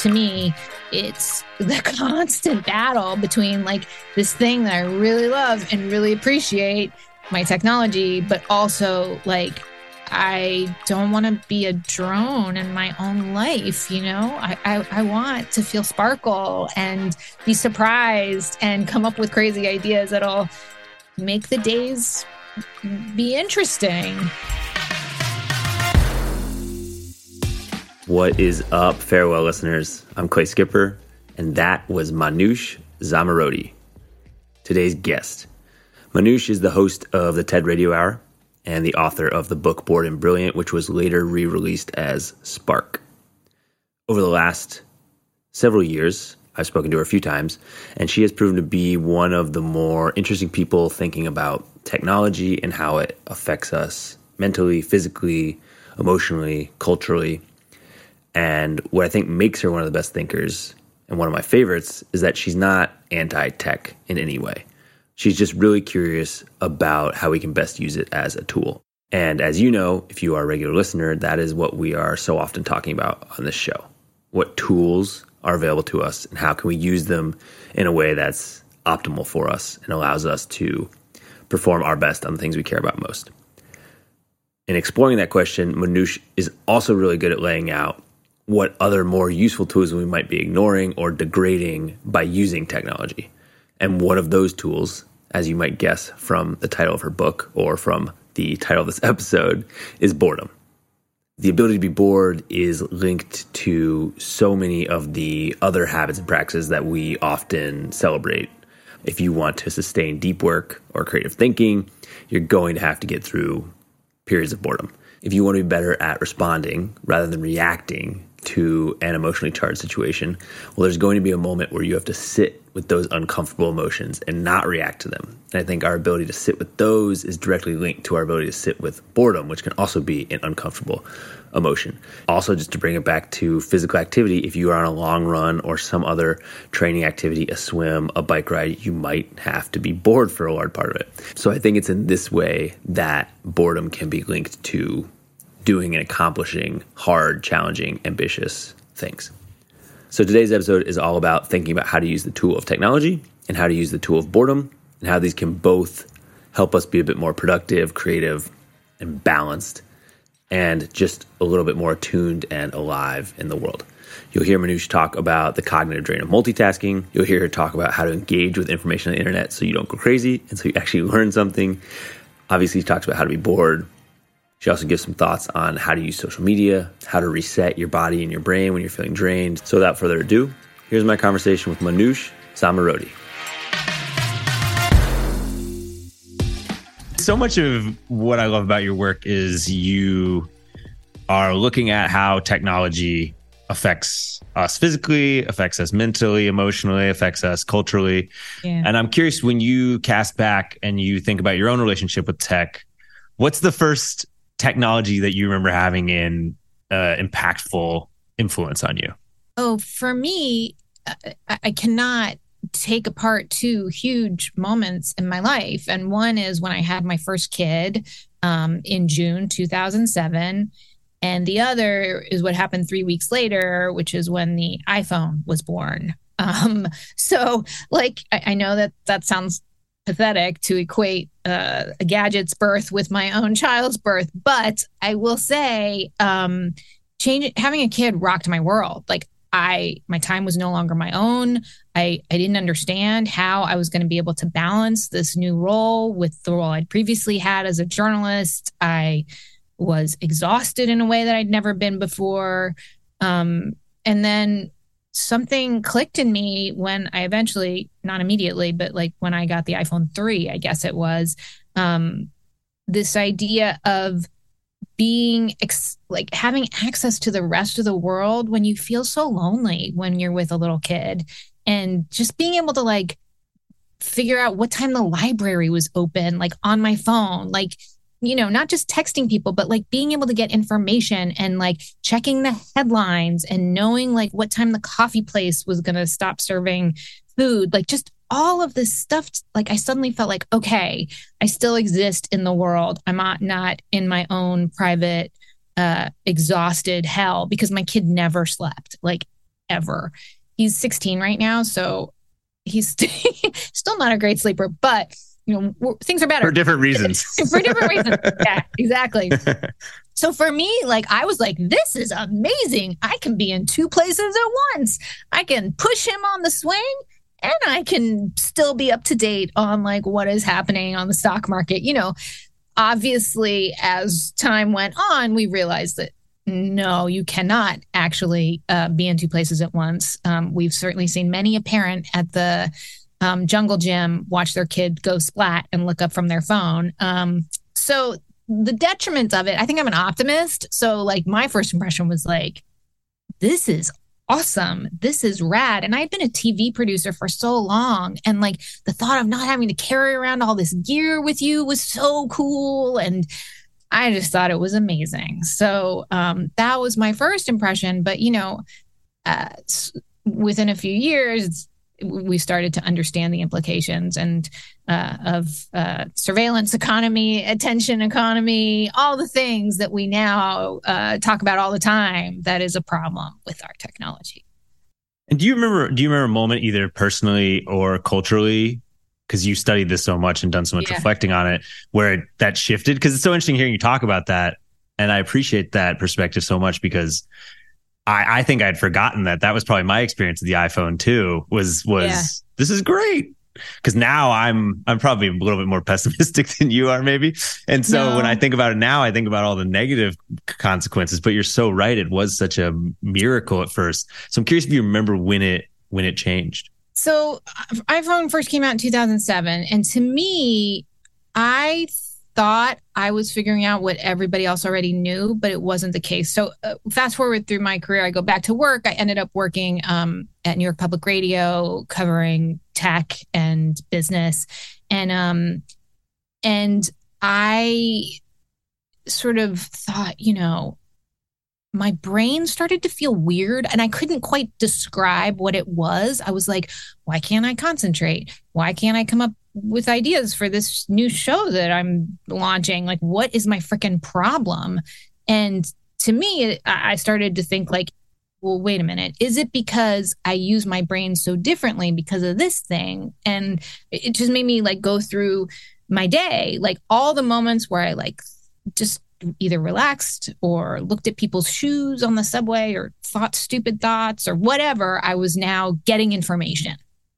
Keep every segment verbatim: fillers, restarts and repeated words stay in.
to me, it's the constant battle between like this thing that I really love and really appreciate, my technology, but also like, I don't want to be a drone in my own life, you know? I, I, I want to feel sparkle and be surprised and come up with crazy ideas that'll make the days be interesting. What is up, Farewell listeners? I'm Clay Skipper, and that was Manoush Zomorodi, today's guest. Manoush is the host of the TED Radio Hour and the author of the book Bored and Brilliant, which was later re-released as Spark. Over the last several years, I've spoken to her a few times, and she has proven to be one of the more interesting people thinking about technology and how it affects us mentally, physically, emotionally, culturally. And what I think makes her one of the best thinkers and one of my favorites is that she's not anti-tech in any way. She's just really curious about how we can best use it as a tool. And as you know, if you are a regular listener, that is what we are so often talking about on this show. What tools are available to us and how can we use them in a way that's optimal for us and allows us to perform our best on the things we care about most. In exploring that question, Manoush is also really good at laying out what other more useful tools we might be ignoring or degrading by using technology. And one of those tools, as you might guess from the title of her book or from the title of this episode, is boredom. The ability to be bored is linked to so many of the other habits and practices that we often celebrate. If you want to sustain deep work or creative thinking, you're going to have to get through periods of boredom. If you want to be better at responding rather than reacting to an emotionally charged situation, well, there's going to be a moment where you have to sit with those uncomfortable emotions and not react to them. And I think our ability to sit with those is directly linked to our ability to sit with boredom, which can also be an uncomfortable emotion. Also, just to bring it back to physical activity, if you are on a long run or some other training activity, a swim, a bike ride, you might have to be bored for a large part of it. So I think it's in this way that boredom can be linked to doing and accomplishing hard, challenging, ambitious things. So today's episode is all about thinking about how to use the tool of technology and how to use the tool of boredom and how these can both help us be a bit more productive, creative, and balanced, and just a little bit more attuned and alive in the world. You'll hear Manoush talk about the cognitive drain of multitasking. You'll hear her talk about how to engage with information on the internet so you don't go crazy and so you actually learn something. Obviously, she talks about how to be bored. She also gives some thoughts on how to use social media, how to reset your body and your brain when you're feeling drained. So without further ado, here's my conversation with Manoush Zomorodi. So much of what I love about your work is you are looking at how technology affects us physically, affects us mentally, emotionally, affects us culturally. Yeah. And I'm curious, when you cast back and you think about your own relationship with tech, what's the first technology that you remember having an uh, impactful influence on you? Oh, for me, I, I cannot take apart two huge moments in my life. And one is when I had my first kid um, in June two thousand seven. And the other is what happened three weeks later, which is when the iPhone was born. Um, so like, I, I know that that sounds pathetic to equate uh, a gadget's birth with my own child's birth, but I will say, um, change having a kid rocked my world. Like I, my time was no longer my own. I, I didn't understand how I was going to be able to balance this new role with the role I'd previously had as a journalist. I was exhausted in a way that I'd never been before, um, and then something clicked in me when I eventually, not immediately, but like when I got the iPhone three, I guess it was, um, this idea of being ex- like having access to the rest of the world when you feel so lonely when you're with a little kid, and just being able to like figure out what time the library was open, like on my phone, like, you know, not just texting people, but like being able to get information and like checking the headlines and knowing like what time the coffee place was going to stop serving food, like just all of this stuff. Like I suddenly felt like, okay, I still exist in the world. I'm not, not in my own private, uh, exhausted hell, because my kid never slept. Like ever. He's sixteen right now, so he's still not a great sleeper, but you know, things are better. For different reasons. For different reasons. Yeah, exactly. So for me, like, I was like, this is amazing. I can be in two places at once. I can push him on the swing and I can still be up to date on like what is happening on the stock market. You know, obviously, as time went on, we realized that no, you cannot actually uh, be in two places at once. Um, we've certainly seen many a parent at the um, jungle gym watch their kid go splat and look up from their phone. Um, so the detriment of it, I think I'm an optimist. So like my first impression was like, this is awesome. This is rad. And I'd been a T V producer for so long. And like the thought of not having to carry around all this gear with you was so cool. And I just thought it was amazing. So um, that was my first impression. But, you know, uh, within a few years, we started to understand the implications and uh, of uh, surveillance economy, attention economy, all the things that we now uh, talk about all the time. That is a problem with our technology. And do you remember? Do you remember a moment, either personally or culturally, because you studied this so much and done so much yeah. reflecting on it, where it, that shifted? Because it's so interesting hearing you talk about that, and I appreciate that perspective so much because I, I think I'd forgotten that. That was probably my experience with the iPhone too. Was was yeah. This is great. Because now I'm I'm probably a little bit more pessimistic than you are, maybe. And so no. when I think about it now, I think about all the negative consequences. But you're so right; it was such a miracle at first. So I'm curious if you remember when it when it changed. So iPhone first came out in two thousand seven, and to me, I thought I was figuring out what everybody else already knew, but it wasn't the case. So uh, fast forward through my career, I go back to work. I ended up working um, at New York Public Radio, covering tech and business. And, um, and I sort of thought, you know, my brain started to feel weird and I couldn't quite describe what it was. I was like, why can't I concentrate? Why can't I come up with ideas for this new show that I'm launching? Like, what is my freaking problem? And to me, I started to think like, well, wait a minute. Is it because I use my brain so differently because of this thing? And it just made me like go through my day, like all the moments where I like just either relaxed or looked at people's shoes on the subway or thought stupid thoughts or whatever. I was now getting information.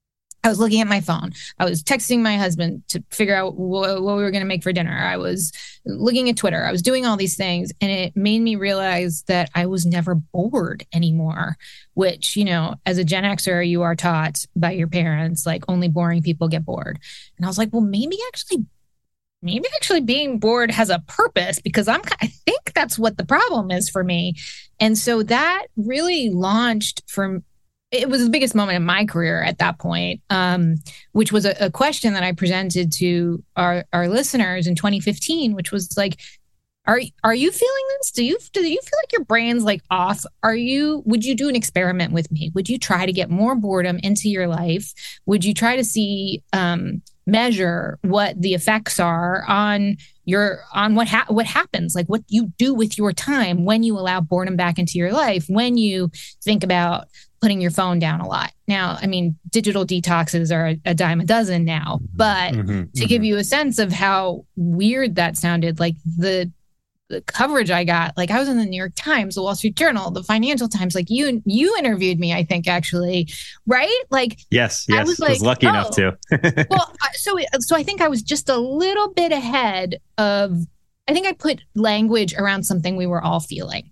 I was looking at my phone. I was texting my husband to figure out wh- what we were going to make for dinner. I was looking at Twitter. I was doing all these things. And it made me realize that I was never bored anymore, which, you know, as a Gen Xer, you are taught by your parents, like only boring people get bored. And I was like, well, maybe actually, maybe actually being bored has a purpose because I'm, I think that's what the problem is for me. And so that really launched from It was the biggest moment in my career at that point, um, which was a, a question that I presented to our, our listeners in twenty fifteen, which was like, are are you feeling this? Do you do you feel like your brain's like off? Are you? Would you do an experiment with me? Would you try to get more boredom into your life? Would you try to see um, measure what the effects are on your on what ha- what happens, like what you do with your time when you allow boredom back into your life, when you think about putting your phone down a lot. Now, I mean, digital detoxes are a, a dime a dozen now, but mm-hmm, to mm-hmm. give you a sense of how weird that sounded, like the the coverage I got, like I was in the New York Times, the Wall Street Journal, the Financial Times, like you you interviewed me, I think, actually, right? Like, yes, yes, I was, like, I was lucky oh. enough to. well, so so I think I was just a little bit ahead of. I think I put language around something we were all feeling.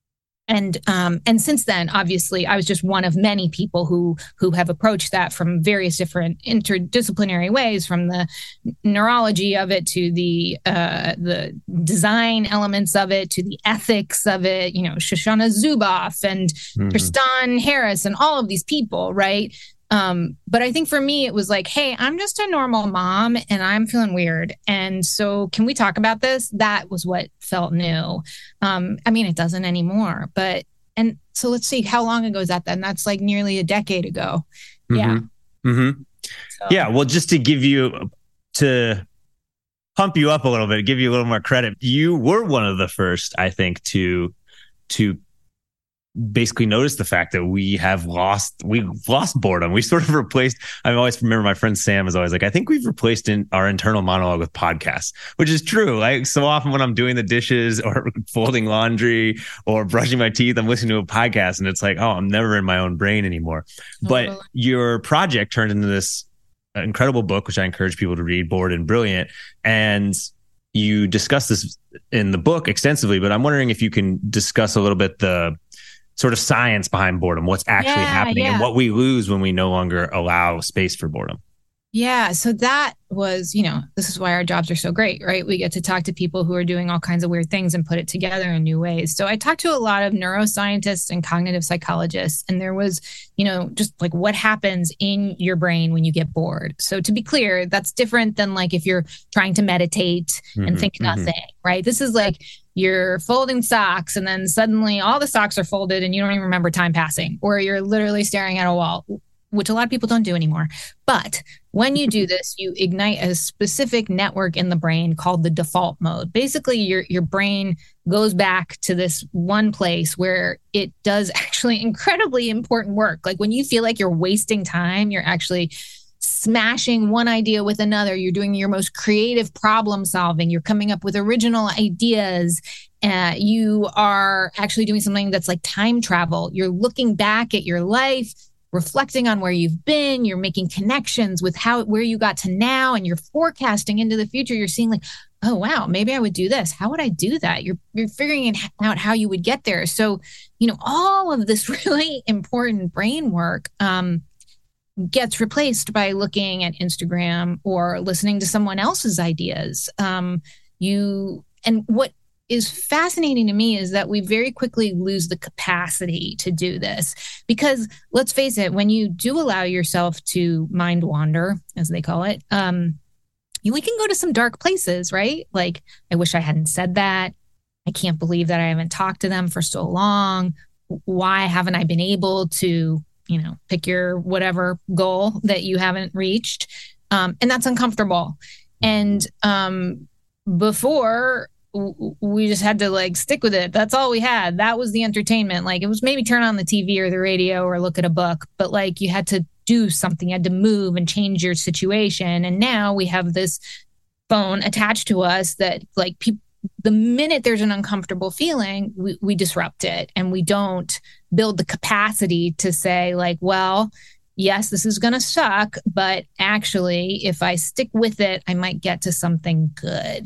And um, and since then, obviously, I was just one of many people who who have approached that from various different interdisciplinary ways, from the neurology of it to the uh, the design elements of it to the ethics of it. You know, Shoshana Zuboff and mm-hmm. Tristan Harris and all of these people, right? Um, but I think for me, it was like, hey, I'm just a normal mom and I'm feeling weird. And so can we talk about this? That was what felt new. Um, I mean, it doesn't anymore, but, and so let's see, how long ago is that then? That's like nearly a decade ago. Mm-hmm. Yeah. Mm-hmm. So. Yeah. Well, just to give you, to pump you up a little bit, give you a little more credit. You were one of the first, I think, to, to basically noticed the fact that we have lost, we've lost boredom. We sort of replaced, I always remember my friend Sam is always like, I think we've replaced in our internal monologue with podcasts, which is true. Like so often when I'm doing the dishes or folding laundry or brushing my teeth, I'm listening to a podcast and it's like, oh, I'm never in my own brain anymore. But oh. your project turned into this incredible book, which I encourage people to read, Bored and Brilliant. And you discuss this in the book extensively, but I'm wondering if you can discuss a little bit the sort of science behind boredom, what's actually yeah, happening yeah. and what we lose when we no longer allow space for boredom. Yeah. So that was, you know, this is why our jobs are so great, right? We get to talk to people who are doing all kinds of weird things and put it together in new ways. So I talked to a lot of neuroscientists and cognitive psychologists, and there was, you know, just like what happens in your brain when you get bored. So to be clear, that's different than like if you're trying to meditate mm-hmm, and think mm-hmm. nothing, right? This is like you're folding socks and then suddenly all the socks are folded and you don't even remember time passing, or you're literally staring at a wall, which a lot of people don't do anymore. But when you do this, you ignite a specific network in the brain called the default mode. Basically, your your brain goes back to this one place where it does actually incredibly important work. Like when you feel like you're wasting time, you're actually smashing one idea with another. You're doing your most creative problem solving. You're coming up with original ideas. Uh, you are actually doing something that's like time travel. You're looking back at your life, reflecting on where you've been, you're making connections with how where you got to now, and you're forecasting into the future. You're seeing like, oh, wow, maybe I would do this. How would I do that? You're you're figuring out how you would get there. So, you know, all of this really important brain work um, gets replaced by looking at Instagram or listening to someone else's ideas. Um, you and what is fascinating to me is that we very quickly lose the capacity to do this, because let's face it, when you do allow yourself to mind wander, as they call it, um, you, we can go to some dark places, right? Like, I wish I hadn't said that. I can't believe that I haven't talked to them for so long. Why haven't I been able to, you know, pick your whatever goal that you haven't reached? Um, and that's uncomfortable. And um, before, we just had to like stick with it. That's all we had. That was the entertainment. Like it was maybe turn on the T V or the radio or look at a book, but like you had to do something, you had to move and change your situation. And now we have this phone attached to us that like people, the minute there's an uncomfortable feeling, we, we disrupt it, and we don't build the capacity to say like, well, yes, this is going to suck, but actually if I stick with it, I might get to something good.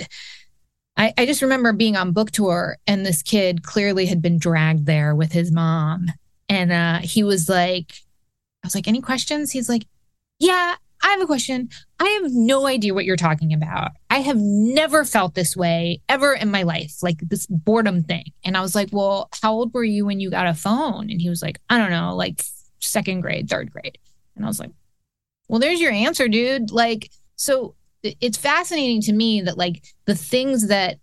I, I just remember being on book tour, and this kid clearly had been dragged there with his mom. And uh, he was like, I was like, any questions? He's like, yeah, I have a question. I have no idea what you're talking about. I have never felt this way ever in my life, like this boredom thing. And I was like, well, how old were you when you got a phone? And he was like, I don't know, like second grade, third grade. And I was like, well, there's your answer, dude. Like, so it's fascinating to me that like the things that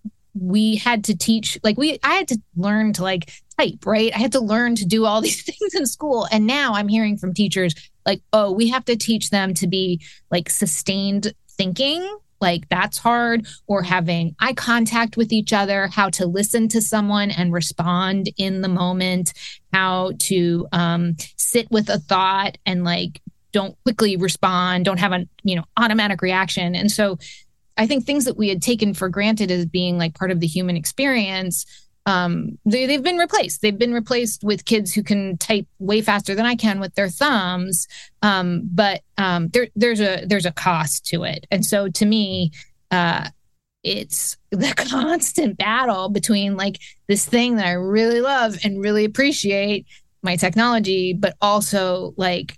we had to teach, like we, I had to learn to like type, right? I had to learn to do all these things in school. And now I'm hearing from teachers like, oh, we have to teach them to be like sustained thinking. Like that's hard, or having eye contact with each other, how to listen to someone and respond in the moment, how to um, sit with a thought and like, don't quickly respond, don't have a, you know, automatic reaction. And so I think things that we had taken for granted as being like part of the human experience, um, they, they've been replaced. They've been replaced with kids who can type way faster than I can with their thumbs. Um, but um, there, there's a there's a cost to it. And so to me, uh, it's the constant battle between like this thing that I really love and really appreciate, my technology, but also like,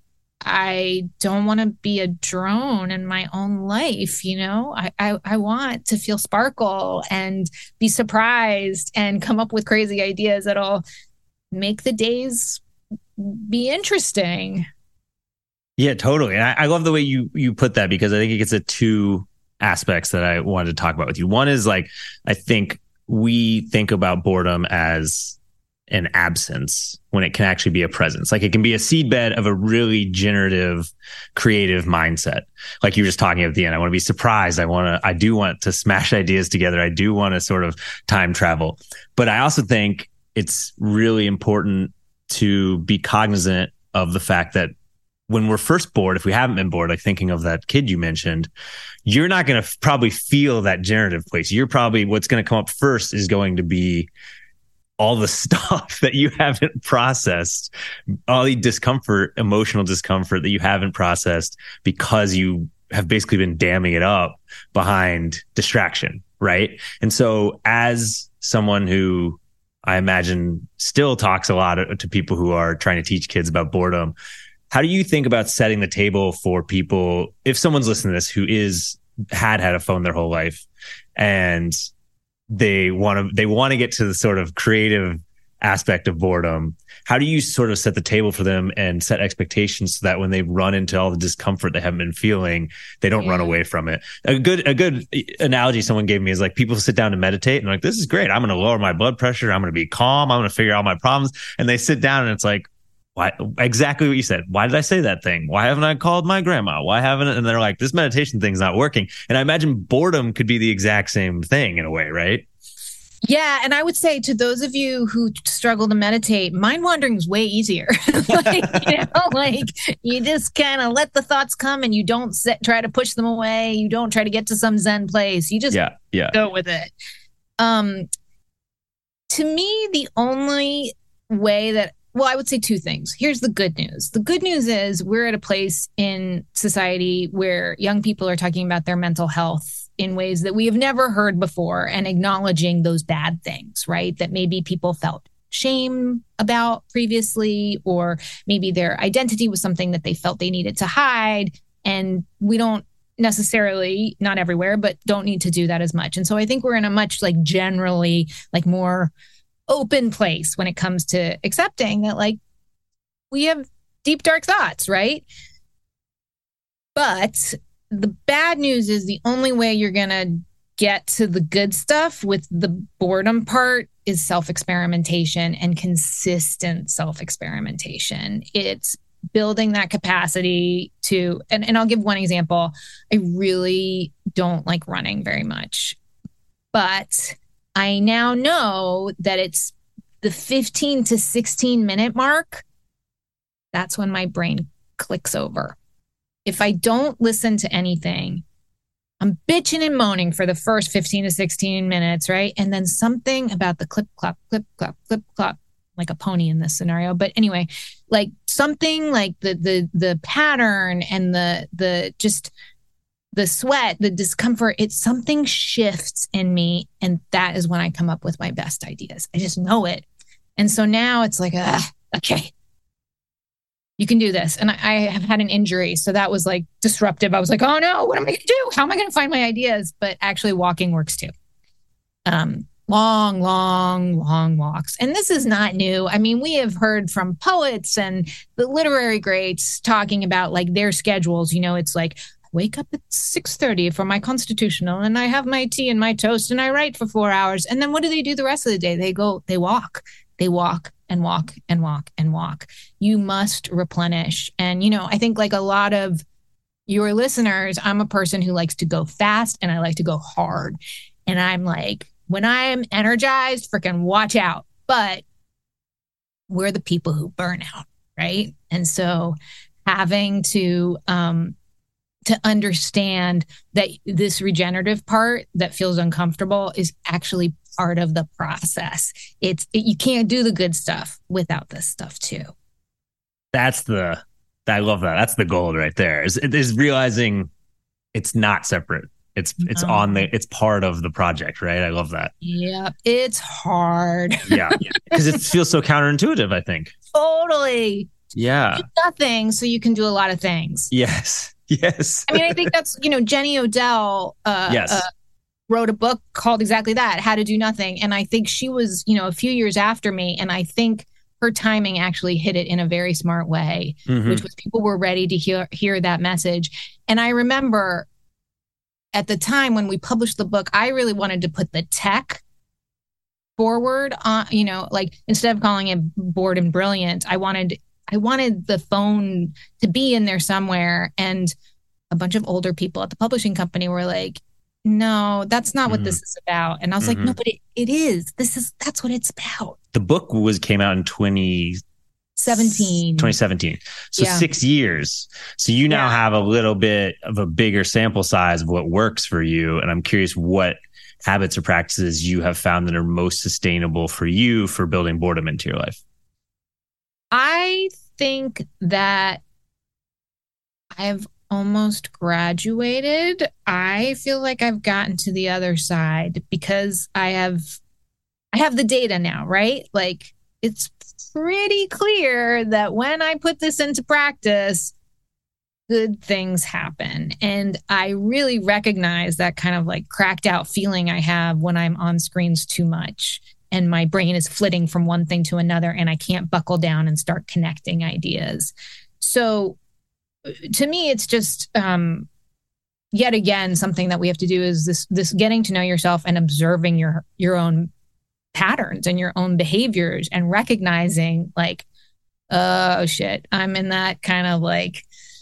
I don't want to be a drone in my own life. You know, I, I, I want to feel sparkle and be surprised and come up with crazy ideas that'll make the days be interesting. Yeah, totally. And I, I love the way you, you put that, because I think it gets at two aspects that I wanted to talk about with you. One is like, I think we think about boredom as an absence when it can actually be a presence. Like it can be a seedbed of a really generative, creative mindset. Like you were just talking at the end, I want to be surprised. I want to, I do want to smash ideas together. I do want to sort of time travel. But I also think it's really important to be cognizant of the fact that when we're first bored, if we haven't been bored, like thinking of that kid you mentioned, you're not going to f- probably feel that generative place. You're probably, what's going to come up first is going to be all the stuff that you haven't processed, all the discomfort, emotional discomfort that you haven't processed because you have basically been damming it up behind distraction, right? And so as someone who I imagine still talks a lot to people who are trying to teach kids about boredom, how do you think about setting the table for people, if someone's listening to this who is had had a phone their whole life and they want to they want to get to the sort of creative aspect of boredom, how do you sort of set the table for them and set expectations so that when they run into all the discomfort they haven't been feeling, they don't yeah. run away from it? A good a good analogy someone gave me is like people sit down to meditate and like, this is great. I'm going to lower my blood pressure. I'm going to be calm. I'm going to figure out my problems. And they sit down and it's like, why? Exactly what you said. Why did I say that thing? Why haven't I called my grandma? Why haven't I? And they're like, this meditation thing's not working. And I imagine boredom could be the exact same thing in a way, right? Yeah. And I would say to those of you who struggle to meditate, mind wandering is way easier. like, you know, like you just kind of let the thoughts come and you don't set, try to push them away. You don't try to get to some Zen place. You just yeah, yeah. go with it. Um, to me, the only way that Well, I would say two things. Here's the good news. The good news is we're at a place in society where young people are talking about their mental health in ways that we have never heard before and acknowledging those bad things, right? That maybe people felt shame about previously, or maybe their identity was something that they felt they needed to hide. And we don't necessarily, not everywhere, but don't need to do that as much. And so I think we're in a much like generally like more open place when it comes to accepting that like we have deep, dark thoughts, right? But the bad news is the only way you're going to get to the good stuff with the boredom part is self-experimentation and consistent self-experimentation. It's building that capacity to, and, and I'll give one example. I really don't like running very much, but I now know that it's the fifteen to sixteen minute mark. That's when my brain clicks over. If I don't listen to anything, I'm bitching and moaning for the first fifteen to sixteen minutes, right? And then something about the clip, clop, clip, clop, clip, clop, like a pony in this scenario. But anyway, like something like the the the pattern and the the just the sweat, the discomfort, it's something shifts in me. And that is when I come up with my best ideas. I just know it. And so now it's like, ah, okay, you can do this. And I, I have had an injury. So that was like disruptive. I was like, oh no, what am I going to do? How am I going to find my ideas? But actually walking works too. Um, long, long, long walks. And this is not new. I mean, we have heard from poets and the literary greats talking about like their schedules. You know, it's like, wake up at six thirty for my constitutional and I have my tea and my toast and I write for four hours. And then what do they do the rest of the day? They go, they walk, they walk and walk and walk and walk. You must replenish. And, you know, I think like a lot of your listeners, I'm a person who likes to go fast and I like to go hard. And I'm like, when I'm energized, freaking watch out. But we're the people who burn out, right? And so having to, um, to understand that this regenerative part that feels uncomfortable is actually part of the process. It's it, you can't do the good stuff without this stuff too. That's the, I love that. That's the gold right there. Is is realizing it's not separate. It's it's no. on the it's part of the project, right? I love that. Yeah, it's hard. yeah, because it feels so counterintuitive, I think. Totally. Yeah. Do nothing so you can do a lot of things. Yes. Yes. I mean, I think that's, you know, Jenny Odell uh, yes. uh, wrote a book called exactly that, How to Do Nothing. And I think she was, you know, a few years after me. And I think her timing actually hit it in a very smart way, mm-hmm. which was people were ready to hear, hear that message. And I remember at the time when we published the book, I really wanted to put the tech forward on, you know, like instead of calling it Bored and Brilliant, I wanted I wanted the phone to be in there somewhere. And a bunch of older people at the publishing company were like, no, that's not what Mm. this is about. And I was like, Mhm. no, but it, it is. This is, that's what it's about. The book was came out in twenty seventeen. twenty seventeen. So Yeah. six years. So you now Yeah. have a little bit of a bigger sample size of what works for you. And I'm curious what habits or practices you have found that are most sustainable for you for building boredom into your life. I think that I've almost graduated. I feel like I've gotten to the other side because I have I have the data now, right? Like it's pretty clear that when I put this into practice, good things happen. And I really recognize that kind of like cracked out feeling I have when I'm on screens too much and my brain is flitting from one thing to another and I can't buckle down and start connecting ideas. So to me, it's just um, yet again, something that we have to do is this, this getting to know yourself and observing your, your own patterns and your own behaviors and recognizing like, oh shit, I'm in that kind of like,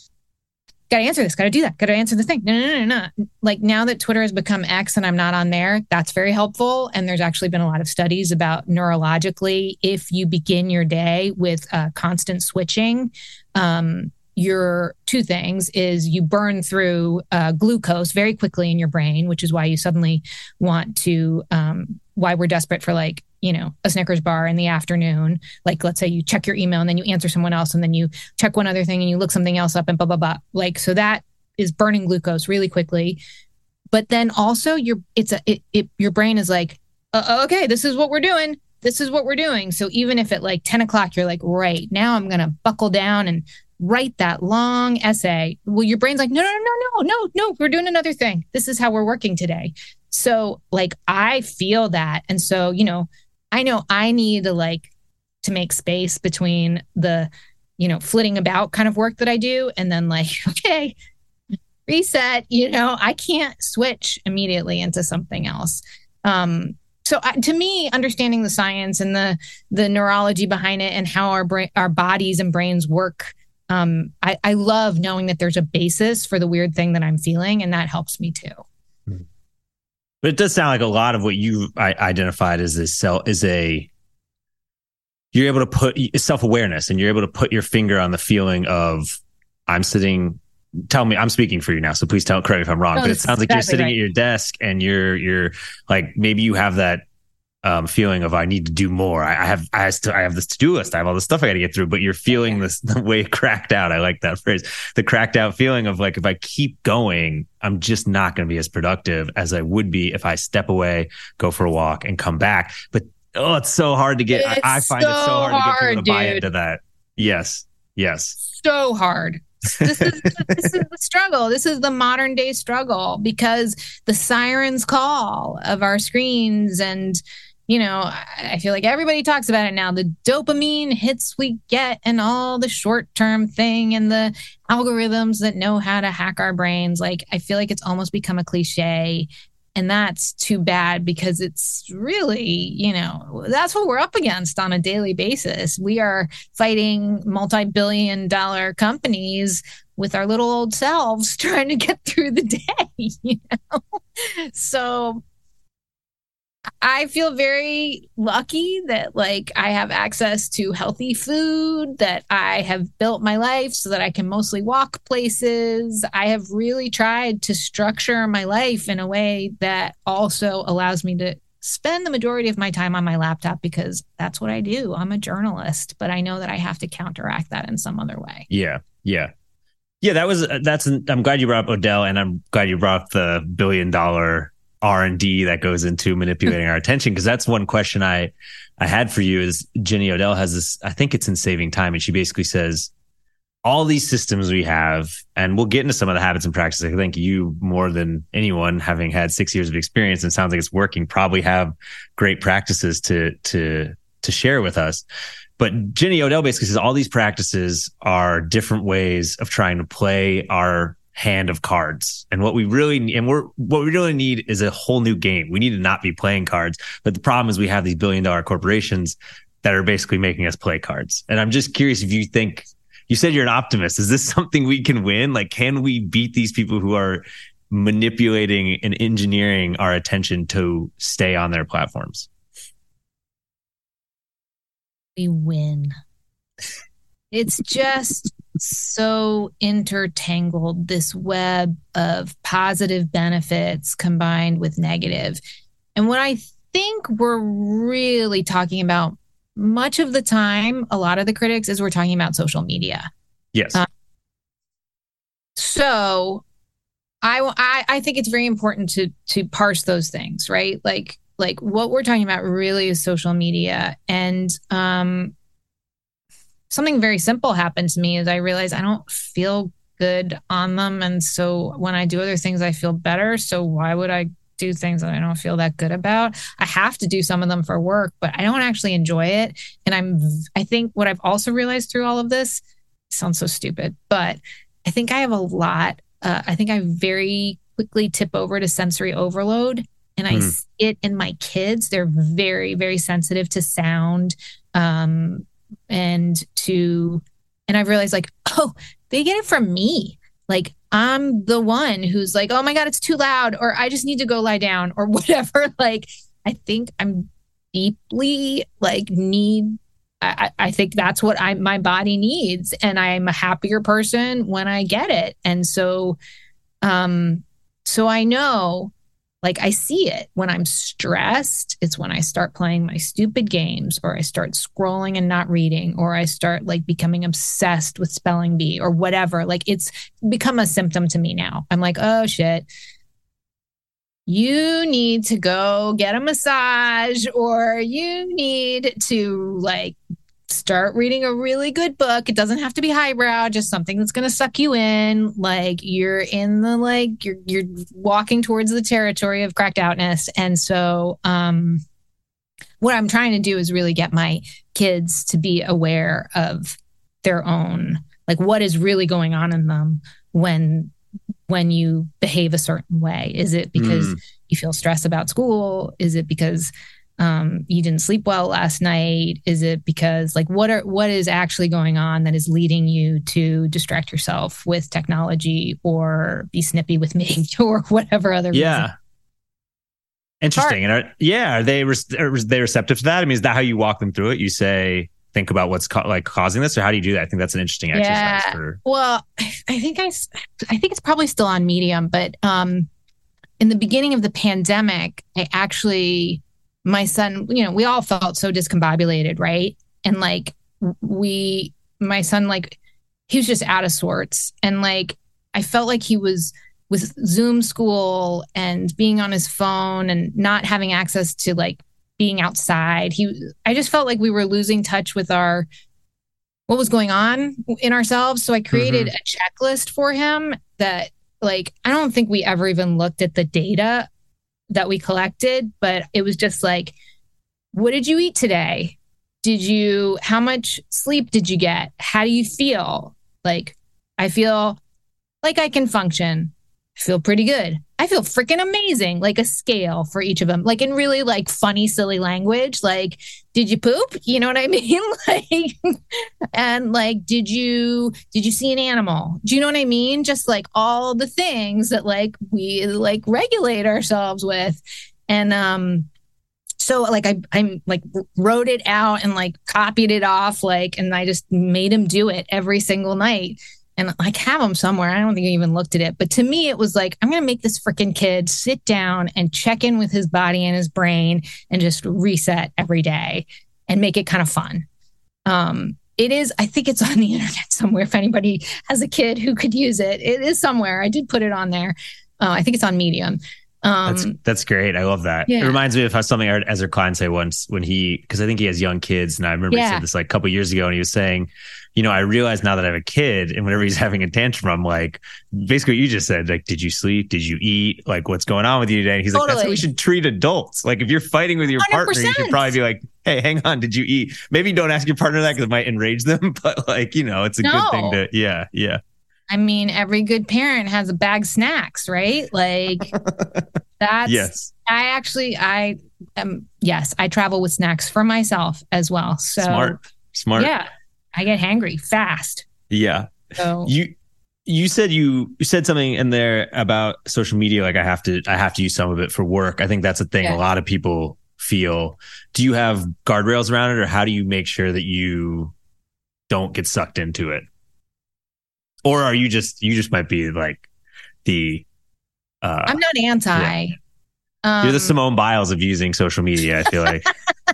gotta answer this, gotta do that, gotta answer the thing. No, no, no, no, no. Like now that Twitter has become X and I'm not on there, that's very helpful. And there's actually been a lot of studies about neurologically, if you begin your day with uh, constant switching, um, your two things is you burn through uh, glucose very quickly in your brain, which is why you suddenly want to, um, why we're desperate for like, you know, a Snickers bar in the afternoon. Like, let's say you check your email and then you answer someone else and then you check one other thing and you look something else up and blah, blah, blah. Like, so that is burning glucose really quickly. But then also your, it's a, it, it your brain is like, uh, okay, this is what we're doing. This is what we're doing. So even if at like ten o'clock, you're like, right now I'm going to buckle down and write that long essay. Well, your brain's like, no, no, no, no, no, no, we're doing another thing. This is how we're working today. So like, I feel that. And so, you know, I know I need to like to make space between the, you know, flitting about kind of work that I do. And then like, okay, reset, you know, I can't switch immediately into something else. Um, so uh, to me, understanding the science and the, the neurology behind it and how our brain, our bodies and brains work, Um, I, I love knowing that there's a basis for the weird thing that I'm feeling, and that helps me too. But it does sound like a lot of what you I, identified as this cell is a you're able to put self-awareness and you're able to put your finger on the feeling of I'm sitting. Tell me, I'm speaking for you now, so please tell correct me if I'm wrong. No, but it sounds like exactly you're sitting right. at your desk and you're you're like maybe you have that um, feeling of I need to do more. I, I have I, still, I have this to-do list. I have all this stuff I got to get through. But you're feeling this the way cracked out. I like that phrase. The cracked out feeling of like if I keep going, I'm just not going to be as productive as I would be if I step away, go for a walk, and come back. But oh, it's so hard to get. I, I find so it so hard, hard, to get people to buy dude. into that. Yes, yes. So hard. This is this is the struggle. This is the modern day struggle because the sirens call of our screens and. You know, I feel like everybody talks about it now. The dopamine hits we get and all the short-term thing and the algorithms that know how to hack our brains. Like, I feel like it's almost become a cliche. And that's too bad because it's really, you know, that's what we're up against on a daily basis. We are fighting multi-billion dollar companies with our little old selves trying to get through the day, you know? So I feel very lucky that like I have access to healthy food, that I have built my life so that I can mostly walk places. I have really tried to structure my life in a way that also allows me to spend the majority of my time on my laptop because that's what I do. I'm a journalist, but I know that I have to counteract that in some other way. Yeah, yeah. Yeah, that was that's I'm glad you brought up Odell and I'm glad you brought up the billion dollar R and D that goes into manipulating our attention. Cause that's one question I, I had for you is Jenny Odell has this, I think it's in Saving Time. And she basically says all these systems we have, and we'll get into some of the habits and practices. I think you more than anyone having had six years of experience and sounds like it's working, probably have great practices to, to, to share with us. But Jenny Odell basically says all these practices are different ways of trying to play our hand of cards. And what we really and we're what we really need is a whole new game. We need to not be playing cards. But the problem is we have these billion dollar corporations that are basically making us play cards. And I'm just curious if you think you said you're an optimist. Is this something we can win? Like, can we beat these people who are manipulating and engineering our attention to stay on their platforms? We win. It's just so intertangled, this web of positive benefits combined with negative. And what I think we're really talking about much of the time, a lot of the critics, is we're talking about social media. Yes. Um, so I, I I think it's very important to to parse those things, right? Like like what we're talking about really is social media. And um, something very simple happened to me is I realized I don't feel good on them. And so when I do other things, I feel better. So why would I do things that I don't feel that good about? I have to do some of them for work, but I don't actually enjoy it. And I'm, I think what I've also realized through all of this sounds so stupid, but I think I have a lot. Uh, I think I very quickly tip over to sensory overload, and I mm. see it in my kids. They're very, very sensitive to sound, um, and to, and I've realized like, oh, they get it from me. Like I'm the one who's like, oh my God, it's too loud, or I just need to go lie down or whatever. Like, I think I'm deeply like need, I, I think that's what I, my body needs. And I'm a happier person when I get it. And so, um, so I know, like I see it when I'm stressed. It's when I start playing my stupid games, or I start scrolling and not reading, or I start like becoming obsessed with spelling bee or whatever. Like it's become a symptom to me now. I'm like, oh shit, you need to go get a massage, or you need to like start reading a really good book. It doesn't have to be highbrow, just something that's going to suck you in. Like you're in the, like you're, you're walking towards the territory of cracked outness. And so, um, what I'm trying to do is really get my kids to be aware of their own, like what is really going on in them when, when you behave a certain way. Is it because mm. you feel stressed about school? Is it because Um, you didn't sleep well last night? Is it because like what are what is actually going on that is leading you to distract yourself with technology or be snippy with me or whatever other yeah reason? Interesting. And are, yeah are they res- are they receptive to that? I mean, is that how you walk them through it? You say think about what's co- like causing this, or how do you do that? I think that's an interesting exercise. Yeah. For Well, I think I I think it's probably still on Medium, but um, in the beginning of the pandemic, I actually. My son, you know, we all felt so discombobulated, right? And like we, my son, like he was just out of sorts. And like, I felt like he was with Zoom school and being on his phone and not having access to like being outside. He, I just felt like we were losing touch with our, what was going on in ourselves. So I created mm-hmm. a checklist for him that like, I don't think we ever even looked at the data that we collected, but it was just like, what did you eat today? Did you, how much sleep did you get? How do you feel? Like, I feel like I can function. I feel pretty good. I feel freaking amazing. Like a scale for each of them, like in really like funny, silly language. Like, did you poop? You know what I mean? Like, and like, did you, did you see an animal? Do you know what I mean? Just like all the things that like we like regulate ourselves with. And, um, so like I, I'm like wrote it out and like copied it off, like, and I just made him do it every single night. And like have them somewhere. I don't think I even looked at it. But to me, it was like, I'm going to make this freaking kid sit down and check in with his body and his brain and just reset every day and make it kind of fun. Um, it is, I think it's on the internet somewhere. If anybody has a kid who could use it, it is somewhere. I did put it on there. Uh, I think it's on Medium. Um, that's that's great. I love that. Yeah. It reminds me of how something I heard Ezra Klein say once when he, because I think he has young kids, and I remember yeah. he said this like a couple of years ago, and he was saying, you know, I realize now that I have a kid, and whenever he's having a tantrum, I'm like, basically what you just said, like, did you sleep? Did you eat? Like, what's going on with you today? And he's totally. Like, that's how we should treat adults. Like, if you're fighting with your one hundred percent partner, you should probably be like, hey, hang on, did you eat? Maybe don't ask your partner that because it might enrage them, but like, you know, it's a no. good thing to, yeah, yeah. I mean, every good parent has a bag of snacks, right? Like that's, yes. I actually, I um, yes, I travel with snacks for myself as well. So smart, smart. Yeah. I get hangry fast. Yeah. So you, You said you, you said something in there about social media. Like I have to, I have to use some of it for work. I think that's a thing Yeah. a lot of people feel. Do you have guardrails around it, or how do you make sure that you don't get sucked into it? Or are you just, you just might be like the, uh, I'm not anti. Yeah. Um, You're the Simone Biles of using social media, I feel like.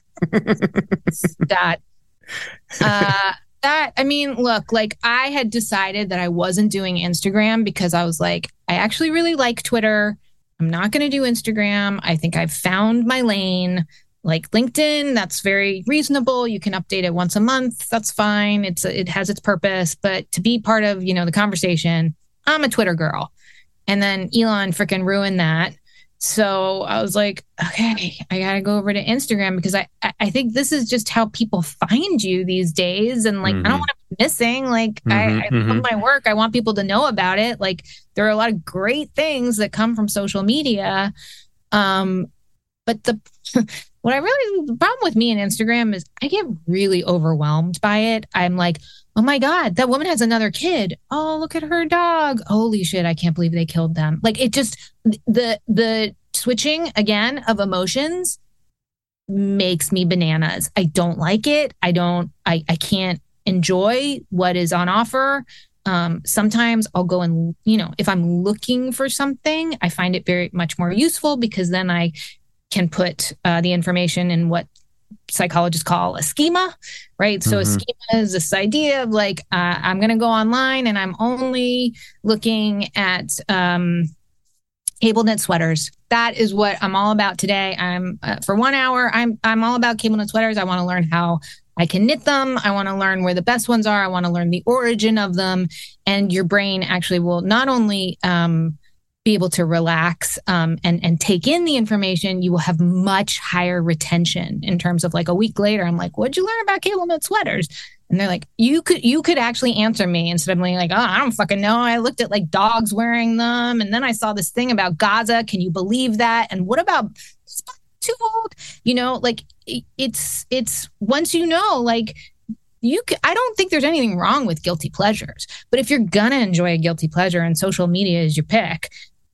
that, uh, that, I mean, look, like I had decided that I wasn't doing Instagram because I was like, I actually really like Twitter. I'm not going to do Instagram. I think I've found my lane. Like LinkedIn, that's very reasonable. You can update it once a month. That's fine. It's it has its purpose. But to be part of, you know, the conversation, I'm a Twitter girl. And then Elon freaking ruined that. So I was like, okay, I got to go over to Instagram because I, I think this is just how people find you these days. And like, mm-hmm. I don't want to be missing. Like, mm-hmm, I, I mm-hmm. love my work. I want people to know about it. Like, there are a lot of great things that come from social media. Um, but the what I really, the problem with me and Instagram is I get really overwhelmed by it. I'm like, oh my God, that woman has another kid. Oh, look at her dog. Holy shit, I can't believe they killed them. Like it just, the the switching again of emotions makes me bananas. I don't like it. I don't, I, I can't enjoy what is on offer. Um, sometimes I'll go and, you know, if I'm looking for something, I find it very much more useful because then I can put uh, the information in what psychologists call a schema, right? Mm-hmm. So a schema is this idea of like, uh, I'm going to go online and I'm only looking at um, cable knit sweaters. That is what I'm all about today. I'm uh, for one hour, I'm I'm all about cable knit sweaters. I want to learn how I can knit them. I want to learn where the best ones are. I want to learn the origin of them. And your brain actually will not only um, be able to relax um, and, and take in the information, you will have much higher retention in terms of like a week later. I'm like, what'd you learn about cable knit sweaters? And they're like, you could you could actually answer me instead of being like, oh, I don't fucking know. I looked at like dogs wearing them. And then I saw this thing about Gaza. Can you believe that? And what about too old? You know, like it's it's once you know, like you c- I don't think there's anything wrong with guilty pleasures. But if you're going to enjoy a guilty pleasure and social media is your pick,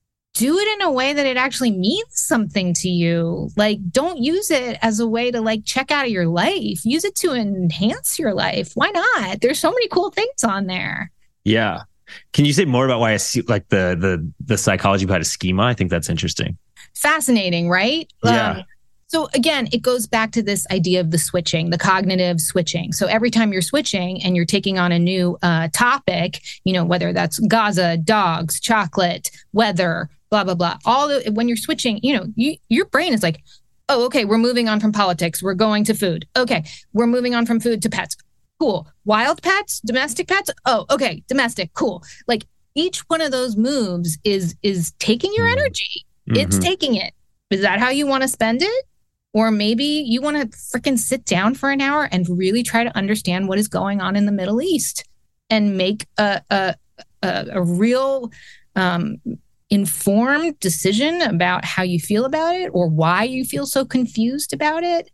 do it in a way that it actually means something to you. Like, don't use it as a way to like check out of your life. Use it to enhance your life. Why not? There's so many cool things on there. Yeah. Can you say more about why I see like the the the psychology behind a schema? I think that's interesting. Fascinating, right? Yeah. Um, so again, it goes back to this idea of the switching, the cognitive switching. So every time you're switching and you're taking on a new uh, topic, you know, whether that's Gaza, dogs, chocolate, weather, blah, blah, blah. All the, when you're switching, you know, you, your brain is like, oh, okay, we're moving on from politics. We're going to food. Okay, we're moving on from food to pets. Cool. Wild pets, domestic pets. Oh, okay, domestic. Cool. Like each one of those moves is is taking your energy. Mm-hmm. It's taking it. Is that how you want to spend it? Or maybe you want to freaking sit down for an hour and really try to understand what is going on in the Middle East and make a a, a, a real um, informed decision about how you feel about it or why you feel so confused about it.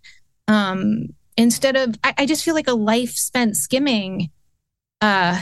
Um, instead of, I, I just feel like a life spent skimming. Uh,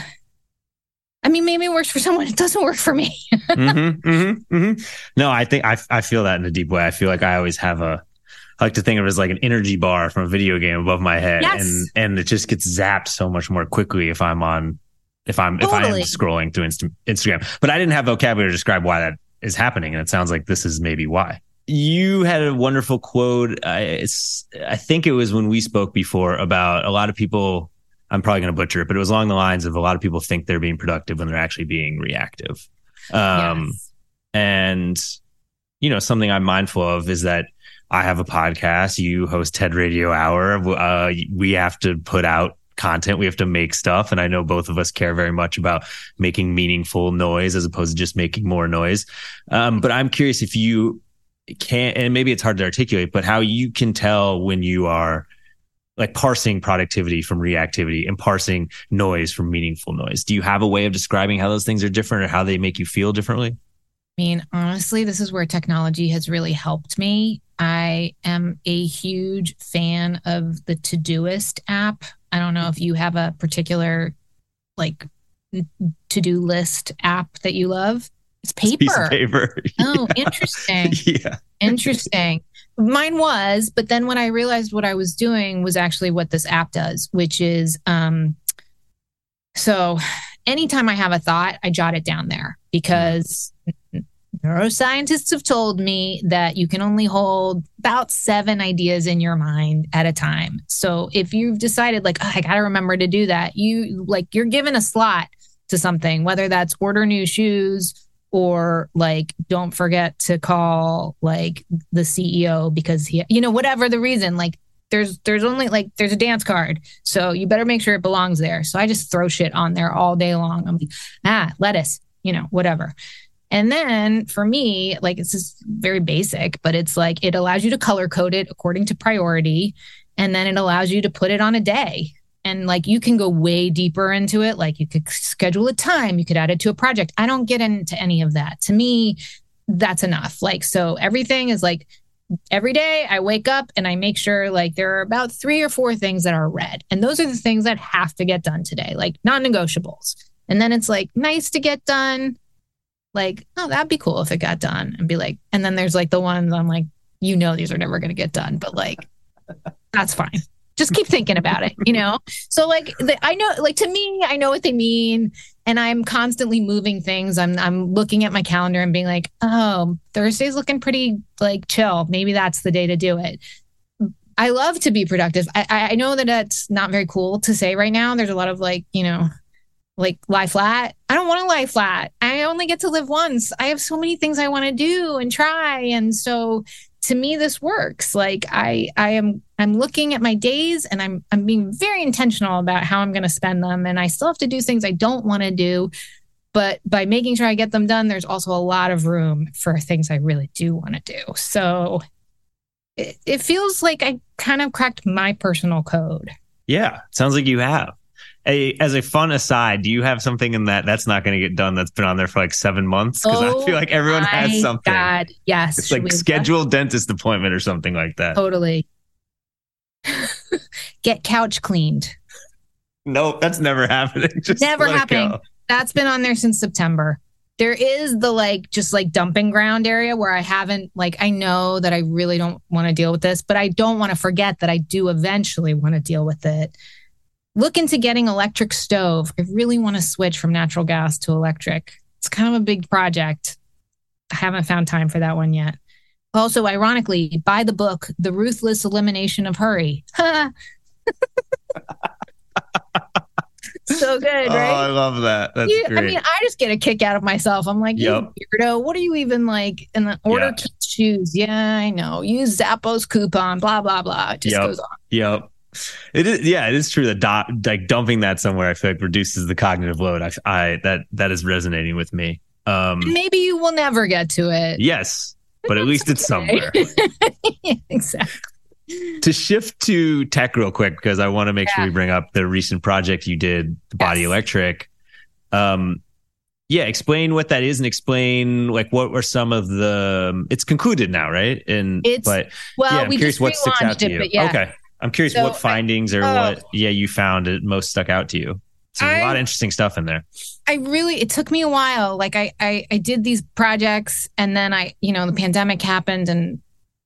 I mean, maybe it works for someone. It doesn't work for me. mm-hmm, mm-hmm, mm-hmm. No, I think I I feel that in a deep way. I feel like I always have a, I like to think of it as like an energy bar from a video game above my head. Yes. And and it just gets zapped so much more quickly if I'm on, if I'm, totally. if I am scrolling through Insta- Instagram. But I didn't have vocabulary to describe why that is happening. And it sounds like this is maybe why. You had a wonderful quote. I, it's, I think it was when we spoke before about a lot of people, I'm probably going to butcher it, but it was along the lines of a lot of people think they're being productive when they're actually being reactive. Um, yes. And, you know, something I'm mindful of is that I have a podcast. You host TED Radio Hour. Uh, we have to put out content. We have to make stuff. And I know both of us care very much about making meaningful noise as opposed to just making more noise. Um, but I'm curious if you can, and maybe it's hard to articulate, but how you can tell when you are like parsing productivity from reactivity and parsing noise from meaningful noise. Do you have a way of describing how those things are different or how they make you feel differently? I mean, honestly, this is where technology has really helped me. I am a huge fan of the Todoist app. I don't know if you have a particular like to-do list app that you love? It's paper. Piece of paper. Oh, interesting. Yeah. Interesting. Mine was, but then when I realized what I was doing was actually what this app does, which is, um, so anytime I have a thought, I jot it down there because mm. neuroscientists have told me that you can only hold about seven ideas in your mind at a time. So if you've decided like, oh, I got to remember to do that, you like, you're given a slot to something, whether that's order new shoes or like, don't forget to call like the C E O because he, you know, whatever the reason, like there's, there's only like, there's a dance card. So you better make sure it belongs there. So I just throw shit on there all day long. I'm like, ah, lettuce, you know, whatever. And then for me, like, it's just very basic, but it's like, it allows you to color code it according to priority. And then it allows you to put it on a day. And like, you can go way deeper into it. Like you could schedule a time, you could add it to a project. I don't get into any of that. To me, that's enough. Like, so everything is like every day I wake up and I make sure like there are about three or four things that are red. And those are the things that have to get done today, like non-negotiables. And then it's like nice to get done. Like, oh, that'd be cool if it got done, and be like, and then there's like the ones I'm like, you know, these are never going to get done, but like, that's fine. Just keep thinking about it, you know? So like, the, I know, like to me, I know what they mean, and I'm constantly moving things. I'm, I'm looking at my calendar and being like, oh, Thursday's looking pretty like chill. Maybe that's the day to do it. I love to be productive. I, I know that that's not very cool to say right now. There's a lot of like, you know, like lie flat. I don't want to lie flat. I only get to live once. I have so many things I want to do and try. And so to me, this works. Like I, I am, I'm looking at my days and I'm, I'm being very intentional about how I'm going to spend them. And I still have to do things I don't want to do, but by making sure I get them done, there's also a lot of room for things I really do want to do. So it, it feels like I kind of cracked my personal code. Yeah. Sounds like you have. A, as a fun aside, do you have something in that that's not going to get done that's been on there for like seven months? Because oh I feel like everyone has something. God, yes. It's like scheduled dentist appointment or something like that. Totally. Get couch cleaned. Nope, that's never happening. Just never happening. That's been on there since September. There is the like, just like dumping ground area where I haven't, like, I know that I really don't want to deal with this, but I don't want to forget that I do eventually want to deal with it. Look into getting electric stove. I really want to switch from natural gas to electric. It's kind of a big project. I haven't found time for that one yet. Also, ironically, buy the book, The Ruthless Elimination of Hurry. So good, right? Oh, I love that. That's you, great. I mean, I just get a kick out of myself. I'm like, yep. You weirdo, what are you even like in the order yeah. shoes? Yeah, I know. Use Zappos coupon, blah, blah, blah. It just yep. goes on. Yep. It is, yeah, it is true that do, like dumping that somewhere, I feel like reduces the cognitive load. I, I that that is resonating with me. Um, Maybe you will never get to it. Yes, but at least it's somewhere. Yeah, exactly. To shift to tech real quick, because I want to make yeah. sure we bring up the recent project you did, the Body yes. Electric. Um, yeah, explain what that is and explain like what were some of the. It's concluded now, right? And it's but well, yeah, I'm we curious just what sticks out to it, you. But yeah. Okay. I'm curious so, what findings or I, oh, what, yeah, you found it most stuck out to you. So there's I, a lot of interesting stuff in there. I really, it took me a while. Like I, I, I did these projects and then I, you know, the pandemic happened and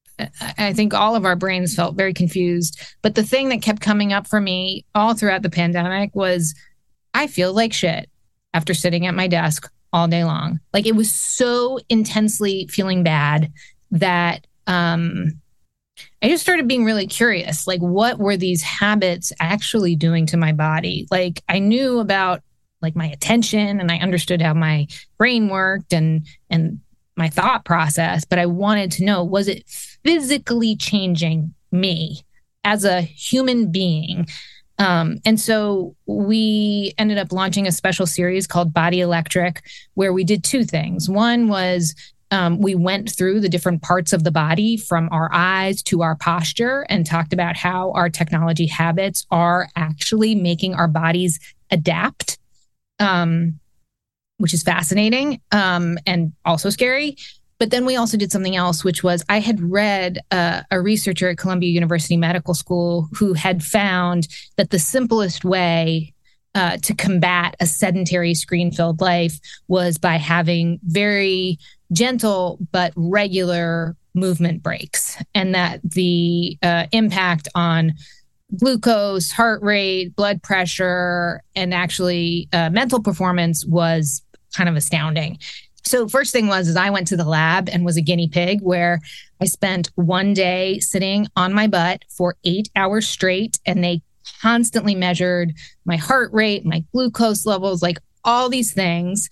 I think all of our brains felt very confused. But the thing that kept coming up for me all throughout the pandemic was I feel like shit after sitting at my desk all day long. Like it was so intensely feeling bad that, um, I just started being really curious, like what were these habits actually doing to my body? Like I knew about like my attention and I understood how my brain worked and and my thought process, but I wanted to know, was it physically changing me as a human being? Um, and so we ended up launching a special series called Body Electric, where we did two things. One was Um, we went through the different parts of the body from our eyes to our posture and talked about how our technology habits are actually making our bodies adapt, um, which is fascinating um, and also scary. But then we also did something else, which was I had read uh, a researcher at Columbia University Medical School who had found that the simplest way uh, to combat a sedentary screen-filled life was by having very gentle but regular movement breaks, and that the uh, impact on glucose, heart rate, blood pressure, and actually uh, mental performance was kind of astounding. So first thing was, is I went to the lab and was a guinea pig, where I spent one day sitting on my butt for eight hours straight, and they constantly measured my heart rate, my glucose levels, like all these things.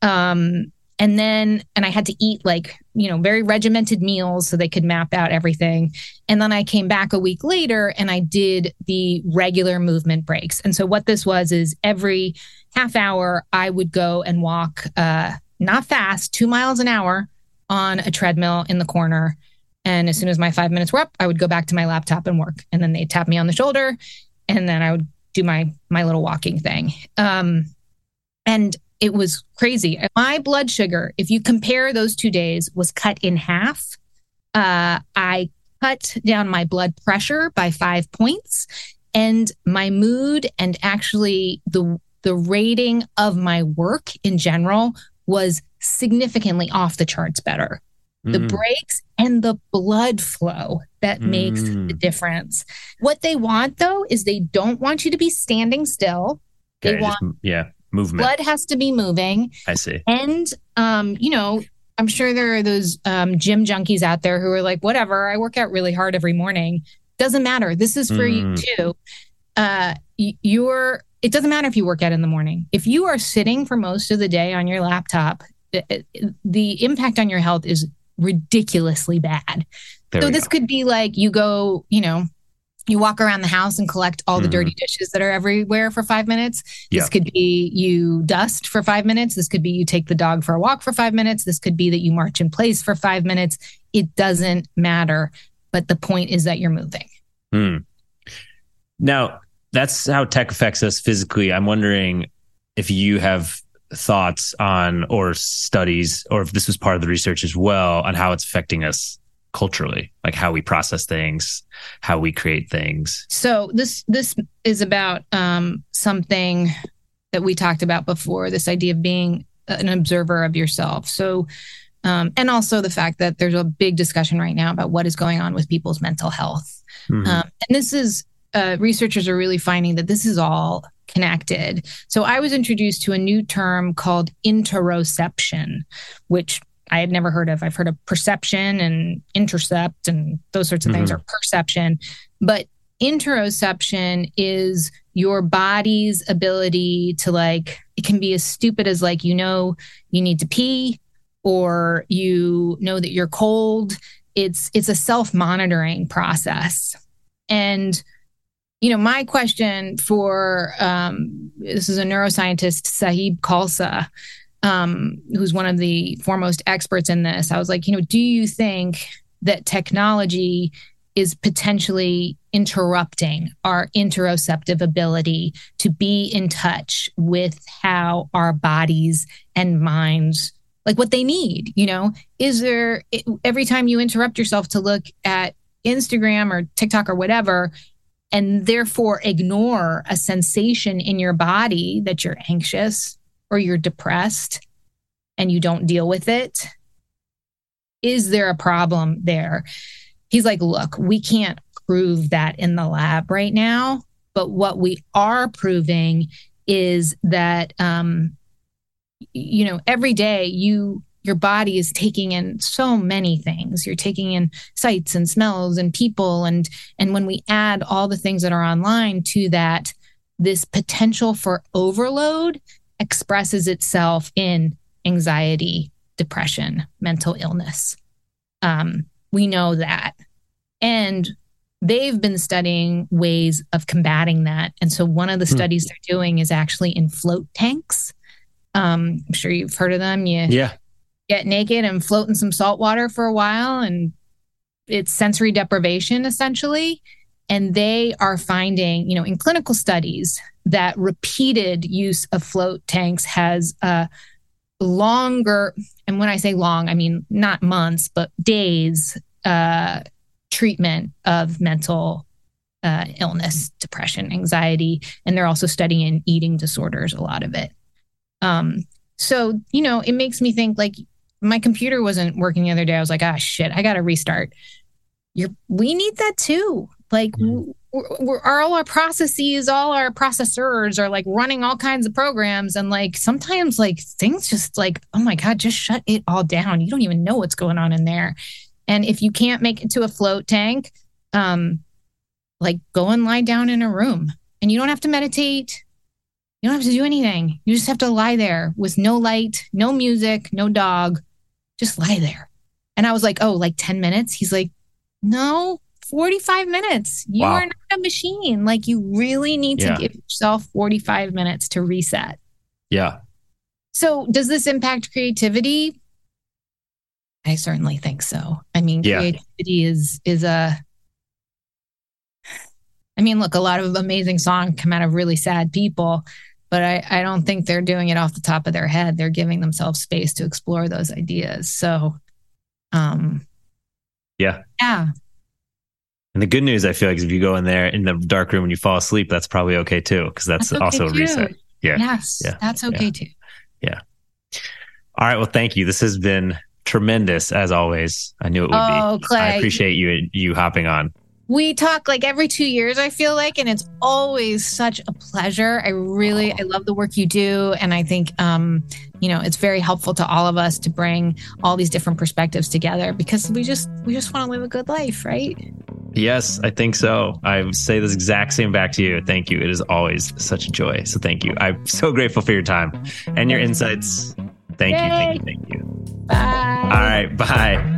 Um, and then, and I had to eat like, you know, very regimented meals so they could map out everything. And then I came back a week later and I did the regular movement breaks. And so what this was is every half hour, I would go and walk, uh, not fast, two miles an hour on a treadmill in the corner. And as soon as my five minutes were up, I would go back to my laptop and work. And then they'd tap me on the shoulder, and then I would do my my little walking thing. Um, and it was crazy. My blood sugar, if you compare those two days, was cut in half. Uh, I cut down my blood pressure by five points, and my mood and actually the the rating of my work in general was significantly off the charts better. The mm. breaks and the blood flow that mm. makes the difference. What they want, though, is they don't want you to be standing still. They okay, want, just, yeah, movement. Blood has to be moving. I see. And, um, you know, I'm sure there are those um, gym junkies out there who are like, whatever, I work out really hard every morning. Doesn't matter. This is for mm. you too. Uh, you're, it doesn't matter if you work out in the morning. If you are sitting for most of the day on your laptop, it, it, the impact on your health is ridiculously bad. There so this go. Could be like you go, you know, you walk around the house and collect all the mm-hmm. dirty dishes that are everywhere for five minutes. This yeah. could be you dust for five minutes. This could be you take the dog for a walk for five minutes. This could be that you march in place for five minutes. It doesn't matter. But the point is that you're moving. Mm. Now, that's how tech affects us physically. I'm wondering if you have thoughts on, or studies, or if this was part of the research as well, on how it's affecting us culturally, like how we process things, how we create things. So this this is about um, something that we talked about before, this idea of being an observer of yourself. So, um, and also the fact that there's a big discussion right now about what is going on with people's mental health. Mm-hmm. Um, and this is, uh, researchers are really finding that this is all connected. So I was introduced to a new term called interoception, which I had never heard of. I've heard of perception and intercept and those sorts of mm-hmm. things, or perception. But interoception is your body's ability to, like, it can be as stupid as like, you know, you need to pee, or you know that you're cold. It's it's a self-monitoring process. And you know, my question for, um, this is a neuroscientist, Sahib Khalsa, um, who's one of the foremost experts in this. I was like, you know, do you think that technology is potentially interrupting our interoceptive ability to be in touch with how our bodies and minds, like what they need? You know, is there, every time you interrupt yourself to look at Instagram or TikTok or whatever, and therefore ignore a sensation in your body that you're anxious or you're depressed and you don't deal with it, is there a problem there? He's like, look, we can't prove that in the lab right now, but what we are proving is that, um, you know, every day you your body is taking in so many things. You're taking in sights and smells and people. And, and when we add all the things that are online to that, this potential for overload expresses itself in anxiety, depression, mental illness. Um, we know that. And they've been studying ways of combating that. And so one of the hmm. studies they're doing is actually in float tanks. Um, I'm sure you've heard of them. You, yeah. Get naked and float in some salt water for a while, and it's sensory deprivation essentially. And they are finding, you know, in clinical studies that repeated use of float tanks has a longer, and when I say long, I mean not months, but days, uh, treatment of mental uh, illness, depression, anxiety, and they're also studying eating disorders, a lot of it. Um, so, you know, it makes me think, like, my computer wasn't working the other day. I was like, ah, shit, I got to restart. You're, we need that too. Like, mm-hmm. we're, we're, all our processes, all our processors are like running all kinds of programs. And like, sometimes like things just like, oh my God, just shut it all down. You don't even know what's going on in there. And if you can't make it to a float tank, um, like go and lie down in a room, and you don't have to meditate. You don't have to do anything. You just have to lie there with no light, no music, no dog. Just lie there. And I was like, oh, like ten minutes? He's like, no, forty-five minutes. You wow. are not a machine. Like, you really need to yeah. give yourself forty-five minutes to reset. Yeah. So does this impact creativity? I certainly think so. I mean, yeah. creativity is, is a, I mean, look, a lot of amazing songs come out of really sad people, but I, I don't think they're doing it off the top of their head. They're giving themselves space to explore those ideas. So, um, yeah. Yeah. And the good news, I feel like, is if you go in there in the dark room and you fall asleep, that's probably okay too, because that's, that's okay also too. a reset. Yeah. Yes. Yeah. That's okay yeah. too. Yeah. All right. Well, thank you. This has been tremendous as always. I knew it would oh, be. Clay. I appreciate you you hopping on. We talk like every two years, I feel like, and it's always such a pleasure. I really, I love the work you do. And I think, um, you know, it's very helpful to all of us to bring all these different perspectives together, because we just, we just want to live a good life, right? Yes, I think so. I say this exact same back to you. Thank you. It is always such a joy. So thank you. I'm so grateful for your time and your insights. Thank Yay. you. Thank you. Thank you. Bye. All right. Bye.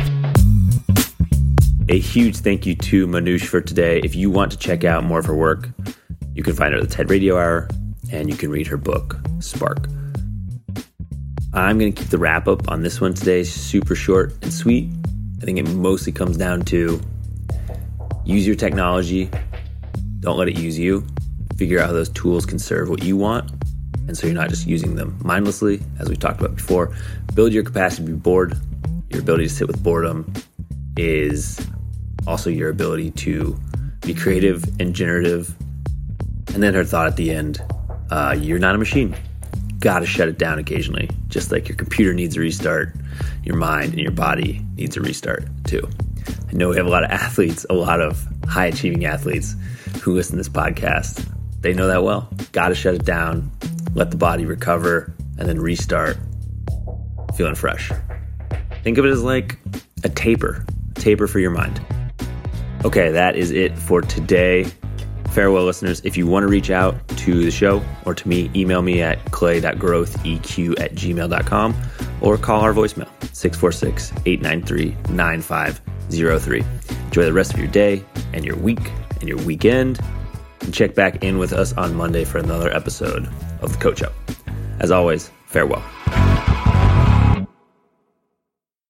A huge thank you to Manoush for today. If you want to check out more of her work, you can find her at the TED Radio Hour, and you can read her book, Spark. I'm going to keep the wrap up on this one today super short and sweet. I think it mostly comes down to use your technology. Don't let it use you. Figure out how those tools can serve what you want, and so you're not just using them mindlessly, as we talked about before. Build your capacity to be bored. Your ability to sit with boredom is also your ability to be creative and generative. And then her thought at the end, uh, you're not a machine. Gotta shut it down occasionally. Just like your computer needs a restart, your mind and your body needs a restart too. I know we have a lot of athletes, a lot of high achieving athletes who listen to this podcast. They know that well. Gotta shut it down, let the body recover, and then restart feeling fresh. Think of it as like a taper, a taper for your mind. Okay, that is it for today. Farewell, listeners. If you want to reach out to the show or to me, email me at clay dot growth e q at gmail dot com or call our voicemail, six four six, eight nine three, nine five zero three. Enjoy the rest of your day and your week and your weekend. And check back in with us on Monday for another episode of The Coach Up. As always, farewell.